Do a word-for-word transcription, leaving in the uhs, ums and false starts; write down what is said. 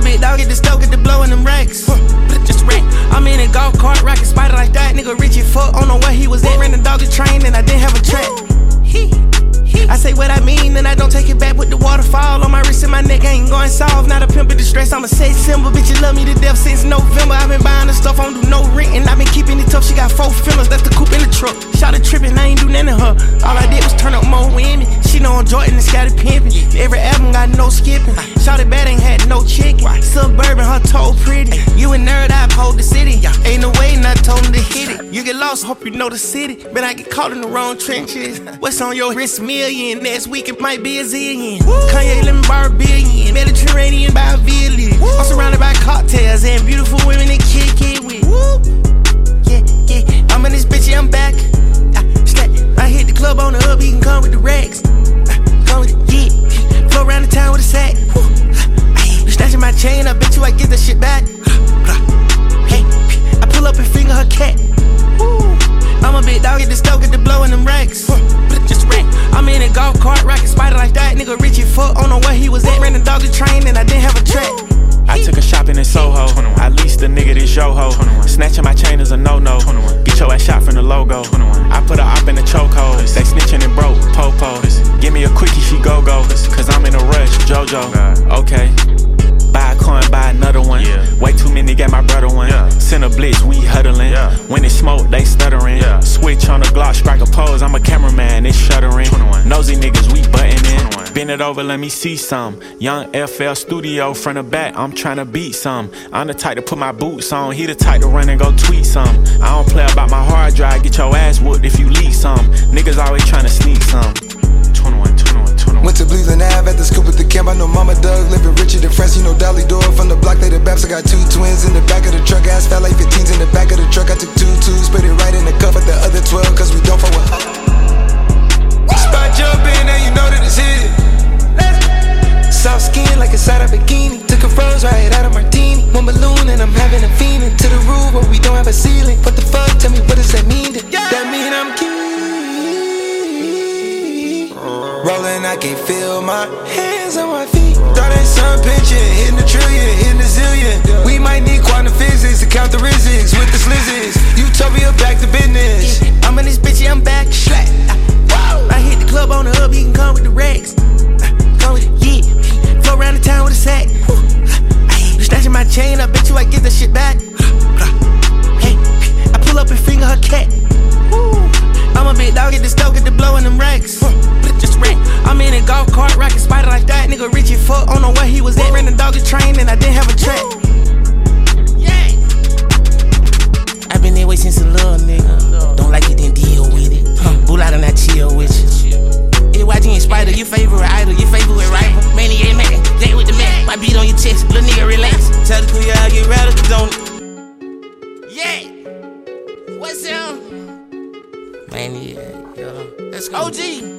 big dog, get the stove, get the blow in them racks. Huh, just rack. I'm in a golf cart, rockin' spider like that. Nigga Richie fuck, don't know where he was at. Ran the dog a train and I didn't have a track. He, he. I say what I mean and I don't take it back. Put the waterfall on my wrist and my neck, I ain't going soft. Not a pimp in distress, I'm a sex symbol. Bitch, you love me to death since November. I've been buying the stuff, I don't do no rent. And I've been keeping it tough, she got four fillers, that's the coupe in the truck. Shot a trippin', I ain't do nothing to her. All I did was turn up more women. She know I'm Jordan and scattered pimpin'. Every album got no skipping. Shot it bad, ain't had no chicken. Suburban, her toe pretty. You a nerd, I hold the city. Ain't no way, not told him to hit it. You get lost, hope you know the city. But I get caught in the wrong trenches. What's on your wrist? Million. Next week it might be a zillion. Kanye, let me borrow a billion. Mediterranean by a village. I'm surrounded by cocktails and beautiful women to kick it with. Yeah, yeah. I'm in this bitch, yeah, I'm back. I hit the club on the up, he can come with the racks. Come with it, yeah. Flow around the town with a sack. You snatching my chain, I bet you I get that shit back. Hey, I pull up and finger her cat. I'm a big dog, get the stove, get the blow in them racks. Just rack. I'm in a golf cart, rockin' spider like that. Nigga Richie fuck, don't know where he was at. Ran the dog a train and I didn't have a track. I took a shopping in Soho. I leased a nigga this yo-ho. Snatching my chain is a no-no. Get your ass shot from the logo. I put a op in the chokehold. They snitching and broke, po-po. Give me a quickie, she go-go. Cause I'm in a rush, JoJo. Okay. Buy a coin, buy another one. Way too many, got my brother one. Send a blitz, we huddling. When it smoke, they stuttering. Switch on the Glock, strike a pose. I'm a cameraman, it's shuddering. Nosy niggas, we buttin' in. Bend it over, let me see some. Young F L Studio, front to back, I'm tryna beat some. I'm the type to put my boots on, he the type to run and go tweet some. I don't play about my hard drive, get your ass whooped if you leak some. Niggas always tryna sneak some. twenty-one, twenty-one, twenty-one. Went to Bleeding Ave at the scoop at the camp. I know Mama Doug living richer than friends. You know Dolly Door from the block, they the Baps. I got two twins in the back of the truck. Ass fat like fifteens in the back of the truck. I took two twos, put it right in the cup at the other twelve, cause we don't fuck with. Spot jumping, now you know that it's hit. Soft skin like inside a bikini. Took a rose right out of martini. One balloon and I'm having a feeling. To the roof but we don't have a ceiling. What the fuck, tell me what does that mean? That mean I'm key. Rolling, I can't feel my hands on my feet. Thought that sun pitching, hitting the trillion, hitting the zillion. We might need quantum physics to count the risics with the slizzes. Utopia back to business. I'm in this bitch, yeah, I'm back. Slack. I hit the club on the hub, he can come with the racks. Come with it, yeah. Flow around the town with a sack. You snatching my chain, I bet you I get that shit back. Hey, I pull up and finger her cat. I'm a big dog, get the stove, get the blow in them racks. Just rack. I'm in a golf cart, rockin' spider like that. Nigga Richie fuck, don't know where he was at. Ran the dog a train and I didn't have a track. Yeah. I been that way since a little nigga. Don't like it, then deal with it. Huh. Bull out and I chill with you. Hey, Y G and Spider, your favorite idol, your favorite rival. Maniac man, Jay with the man. My beat on your chest, little nigga relax. Tell the crew y'all get radical, don't it? Yeah. What's up? Maniac, yo. Let's go. O G.